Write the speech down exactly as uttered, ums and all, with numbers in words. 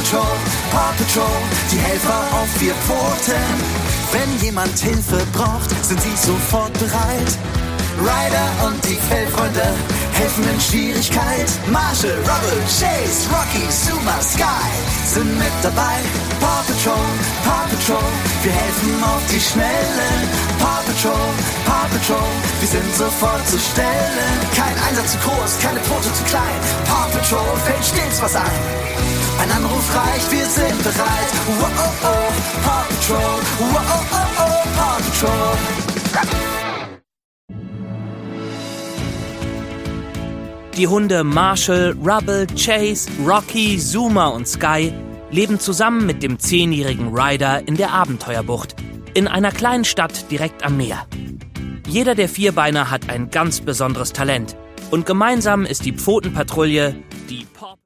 Paw Patrol, Paw Patrol, die Helfer auf vier Pfoten. Wenn jemand Hilfe braucht, sind sie sofort bereit. Ryder und die Fellfreunde helfen in Schwierigkeit. Marshall, Rubble, Chase, Rocky, Zuma, Sky sind mit dabei. Paw Patrol, Paw Patrol, wir helfen auf die Schnelle. Paw Patrol, Paw Patrol, wir sind sofort zu stellen. Kein Einsatz zu groß, keine Pfote zu klein. Paw Patrol fällt stets was ein. Ein Anruf reicht, wir sind bereit. Wow, oh, oh, Paw Patrol, wow, oh, oh, oh, Paw Patrol. Die Hunde Marshall, Rubble, Chase, Rocky, Zuma und Sky leben zusammen mit dem zehnjährigen Ryder in der Abenteuerbucht, in einer kleinen Stadt direkt am Meer. Jeder der Vierbeiner hat ein ganz besonderes Talent und gemeinsam ist die Pfotenpatrouille die